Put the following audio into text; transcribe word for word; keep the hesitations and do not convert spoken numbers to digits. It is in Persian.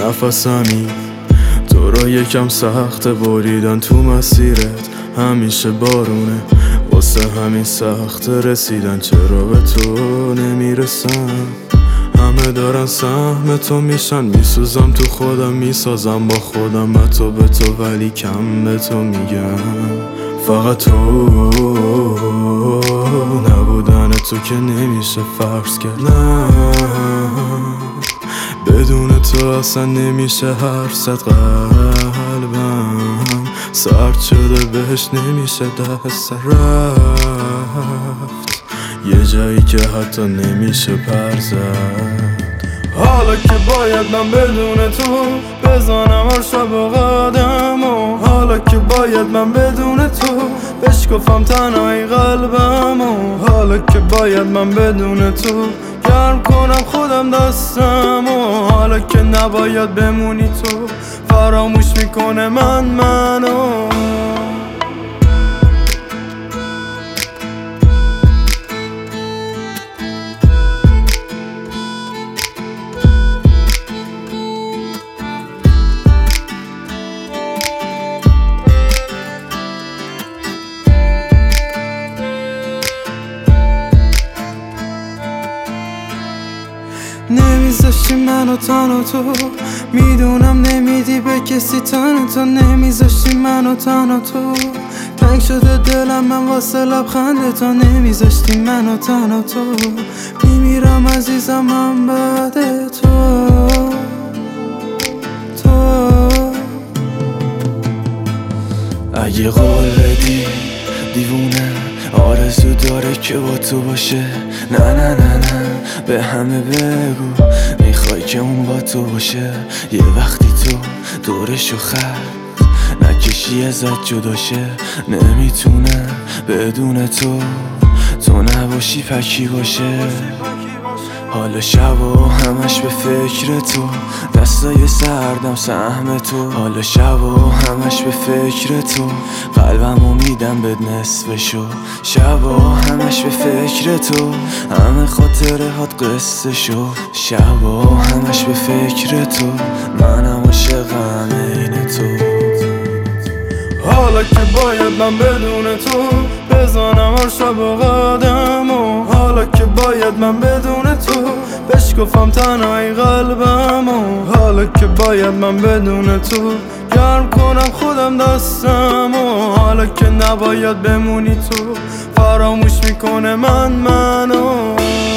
نفسمی تو رو یکم سخت بریدن تو مسیرت، همیشه بارونه واسه همین سخت رسیدن. چرا به تو نمیرسم؟ همه دارن سهم تو میشن، میسوزم تو خودم میسازم با خودم، من تو به تو ولی کم به تو میگم. فقط تو نبودن تو که نمیشه فرض کرد، نه بدون تو اصلا نمیشه حرف زد. قلبم سرد شده بهش نمیشه دست رفت، یه جایی که حتی نمیشه پر زد. حالا که باید من بدون تو بزنم هر شب و قدم، و حالا که باید من بدون تو بشکفم تنهای قلبم، و حالا که باید من بدون تو گرم کنم خودم دستم، و حالا که نباید بمونی تو فراموش میکنه من منو. نمیذاشتی منو تنها تو، میدونم نمیدی به کسی تن تو، نمیذاشتی منو تنها تو، تنگ شده دلم من واسه لبخند تو، نمیذاشتی منو تنها تو، میمیرم عزیزم من بعد تو. تو اگه قول بدی دیوونه آرزو داره که با تو باشه، نه نه نه نه به همه بگو میخوای که اون با تو باشه. یه وقتی تو دورشو خط نکشی ازت جدا شه، نمیتونه بدون تو تو نباشی پکی باشه. حالا شب و همش به فکر تو، دستای سردم سهم تو. حالا شب و همش به فکر تو، قلبمو میدم بد نصفشو. شب و همش به فکر تو، همه خاطره هات قصه شو. شب و همش به فکر تو، منم عاشقم عین تو. حالا که باید من بدون تو بزنم هر شب و قدم، و حالا که باید من بدون تو بشکفم تنهای قلبم، و حالا که باید من بدون تو گرم کنم خودم دستم، و حالا که نباید بمونی تو فراموش میکنه من منو.